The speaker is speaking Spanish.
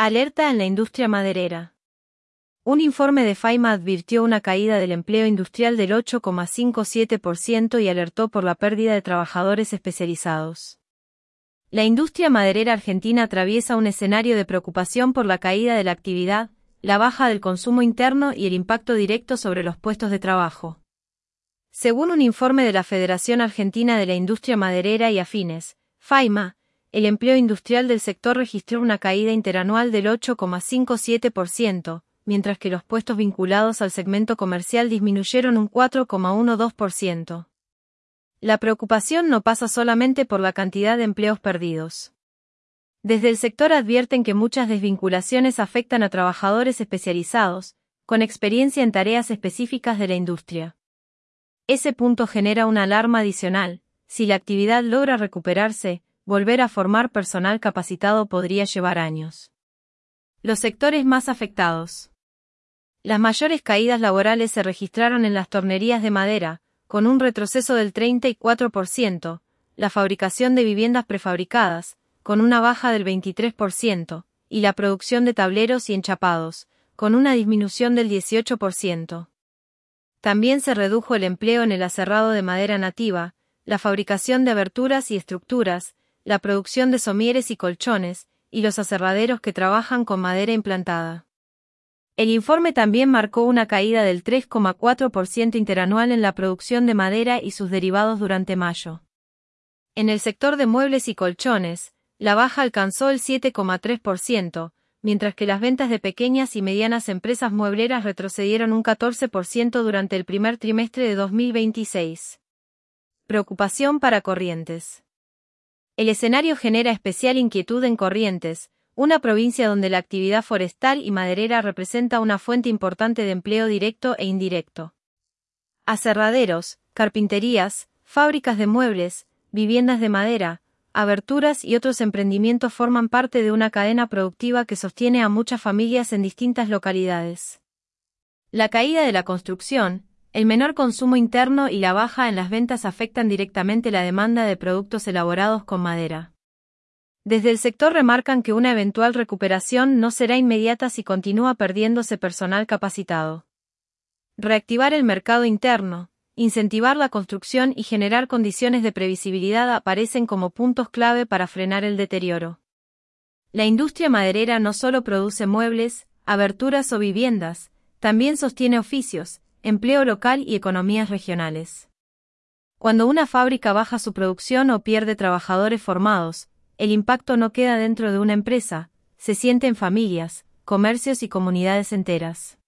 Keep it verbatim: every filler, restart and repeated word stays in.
Alerta en la industria maderera. Un informe de FAIMA advirtió una caída del empleo industrial del ocho coma cincuenta y siete por ciento y alertó por la pérdida de trabajadores especializados. La industria maderera argentina atraviesa un escenario de preocupación por la caída de la actividad, la baja del consumo interno y el impacto directo sobre los puestos de trabajo. Según un informe de la Federación Argentina de la Industria Maderera y Afines, FAIMA, el empleo industrial del sector registró una caída interanual del ocho coma cincuenta y siete por ciento, mientras que los puestos vinculados al segmento comercial disminuyeron un cuatro coma doce por ciento. La preocupación no pasa solamente por la cantidad de empleos perdidos. Desde el sector advierten que muchas desvinculaciones afectan a trabajadores especializados, con experiencia en tareas específicas de la industria. Ese punto genera una alarma adicional: si la actividad logra recuperarse, volver a formar personal capacitado podría llevar años. Los sectores más afectados. Las mayores caídas laborales se registraron en las tornerías de madera, con un retroceso del treinta y cuatro por ciento, la fabricación de viviendas prefabricadas, con una baja del veintitrés por ciento, y la producción de tableros y enchapados, con una disminución del dieciocho por ciento. También se redujo el empleo en el aserrado de madera nativa, la fabricación de aberturas y estructuras, la producción de somieres y colchones, y los aserraderos que trabajan con madera implantada. El informe también marcó una caída del tres coma cuatro por ciento interanual en la producción de madera y sus derivados durante mayo. En el sector de muebles y colchones, la baja alcanzó el siete coma tres por ciento, mientras que las ventas de pequeñas y medianas empresas muebleras retrocedieron un catorce por ciento durante el primer trimestre de dos mil veintiséis. Preocupación para Corrientes. El escenario genera especial inquietud en Corrientes, una provincia donde la actividad forestal y maderera representa una fuente importante de empleo directo e indirecto. Aserraderos, carpinterías, fábricas de muebles, viviendas de madera, aberturas y otros emprendimientos forman parte de una cadena productiva que sostiene a muchas familias en distintas localidades. La caída de la construcción, el menor consumo interno y la baja en las ventas afectan directamente la demanda de productos elaborados con madera. Desde el sector remarcan que una eventual recuperación no será inmediata si continúa perdiéndose personal capacitado. Reactivar el mercado interno, incentivar la construcción y generar condiciones de previsibilidad aparecen como puntos clave para frenar el deterioro. La industria maderera no solo produce muebles, aberturas o viviendas, también sostiene oficios, empleo local y economías regionales. Cuando una fábrica baja su producción o pierde trabajadores formados, el impacto no queda dentro de una empresa, se siente en familias, comercios y comunidades enteras.